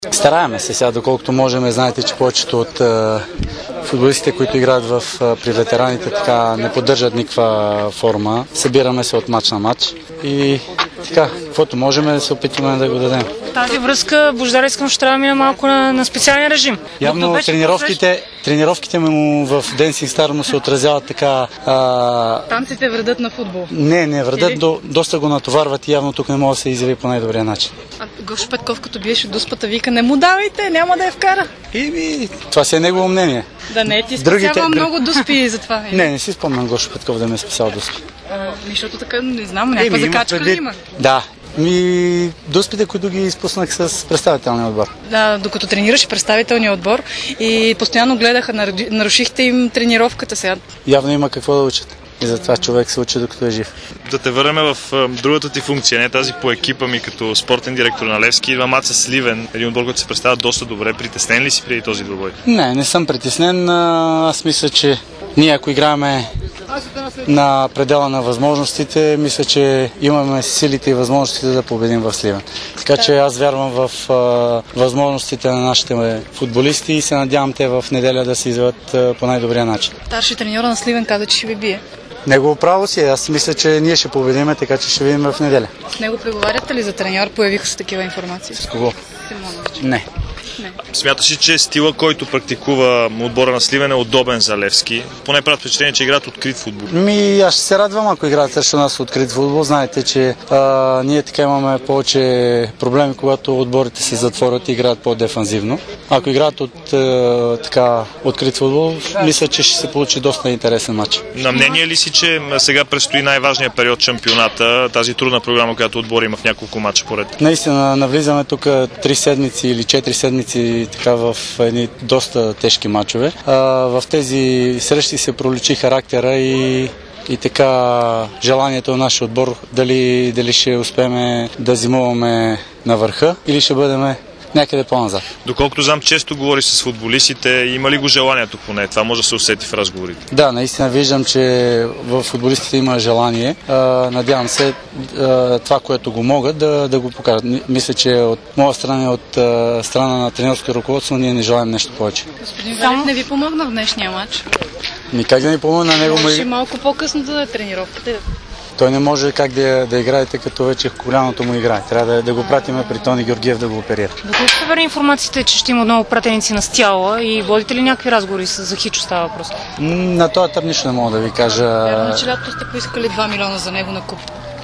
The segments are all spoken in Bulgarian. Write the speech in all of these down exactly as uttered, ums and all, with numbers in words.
Стараеме се сега, доколкото можем. Знаете, че повечето от е, футболистите, които играят в, е, при ветераните, така не поддържат никаква форма. Събираме се от мач на мач и така, каквото можем да се опитваме да го дадем. В тази връзка Божидар искам ще трябва да мина малко на, на специален режим. Явно тренировките, тренировките му в Dancing Star му се отразяват така... А... Танците вредят на футбол. Не, не вредят, до, доста го натоварват и явно тук не може да се изяви по най-добрия начин. А Гошо Петков, като биеше дуспата, вика: не му давайте, няма да я вкара. И, това си е негово мнение. Да не, ти Другите... спасява много дуспи за това. Не, не си спомням Гошо Петков да ме е спасял дуспи. Защото така, не знам, някаква закачка ли има? Да. Ми, дуспите, които ги изпуснах с представителния отбор. Да, докато тренираш представителния отбор и постоянно гледаха, нарушихте им тренировката сега. Явно има какво да учат. И затова човек се учи докато е жив. Да те върнем в другата ти функция, не тази по екипа ми като спортен директор на Левски. Идва маца Сливен, един отбор, който се представя доста добре. Притеснен ли си преди този двубой? Не, не съм притеснен. Аз мисля, че ние ако играем на предела на възможностите, мисля, че имаме силите и възможностите да победим в Сливен. Така че аз вярвам в а, възможностите на нашите футболисти и се надявам те в неделя да се изведат а, по най-добрия начин. Старши треньора на Сливен каза, че ще ви бие. Негово право си. Аз мисля, че ние ще победим, така че ще видим в неделя. С него преговаряте ли за треньор? Появиха се такива информации. С кого? Симонович. Не. Не. Смяташ ли, че стила, който практикува отбора на Сливен, е удобен за Левски? Поне правят впечатление, че играят открит футбол. Ми, аз ще се радвам, ако играят срещу нас открит футбол. Знаете, че а, ние така имаме повече проблеми, когато отборите се затворят и играят по-дефанзивно. Ако играят от а, така, открит футбол, мисля, че ще се получи доста интересен матч. На мнение ли си, че сега предстои най-важният период шампионата, тази трудна програма, която отбора има в няколко мача поред? Наистина, навлизаме тук три седмици или четири седмици така в едни доста тежки мачове. А, в тези срещи се проличи характера и и така желанието на нашия отбор дали, дали ще успеем да зимуваме на върха или ще бъдем някъде по-назад. Доколкото знам, често говориш с футболистите, има ли го желанието поне? Това може да се усети в разговорите. Да, наистина виждам, че в футболистите има желание. Надявам се това, което го могат, да, да го покажат. Мисля, че от моя страна и от страна на тренерското ръководство ние не желаем нещо повече. Господин Велев не ви помогна в днешния матч? Никак да ни помогна на него. Може малко по-късно да е тренировката. Той не може как да, да играете, като вече коляното му играе. Трябва да, да го пратиме при Тони Георгиев да го оперира. Доколко се вери информацията, че ще има отново пратеници на Стяла и водите ли някакви разговори за Хичо става въпрос? На този етап нищо не мога да ви кажа. Вярно, че лято сте поискали два милиона за него на куп.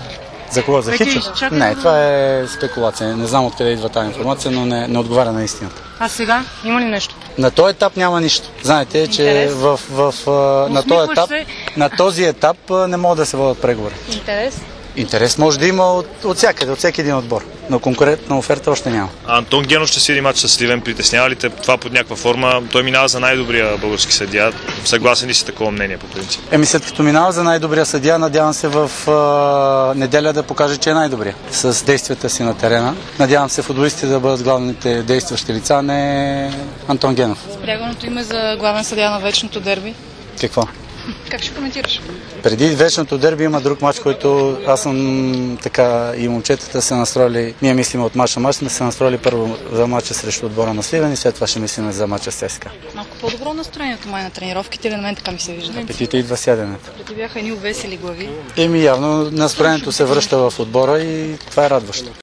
За кого? За Хичо? Не, това е спекулация. Не знам откъде идва тази информация, но не, не отговаря на истината. А сега? Има ли нещо? На този етап няма нищо. Знаете, че в, в, в, на, този етап, на този етап не могат да се водят преговори. Интерес? Интерес може да има от, от всякъде, от всеки един отбор. Но конкурентна оферта още няма. А Антон Генов ще свири матч с Сливен. Притеснява ли те това под някаква форма? Той минава за най-добрия български съдия. Съгласен ли си такова мнение по принцип? Еми след като минава за най-добрия съдия, надявам се в а, неделя да покаже, че е най-добрия с действията си на терена. Надявам се футболистите да бъдат главните действащи лица, не Антон Генов. Спрягането име за главен съдия на вечното дерби. Какво? Как ще коментираш? Преди вечното дерби има друг матч, който аз съм така и момчетата се настроили. Ние мислим от матч на матч, сме се настроили първо за матча срещу отбора на Сливен и след това ще мислим за матча с ЦСКА. Малко по-добро настроението май на тренировките или на мен така ми се вижда? Апетита идва сяденето. Преди бяха едни увесели глави. Еми явно настроението се връща в отбора и това е радващо.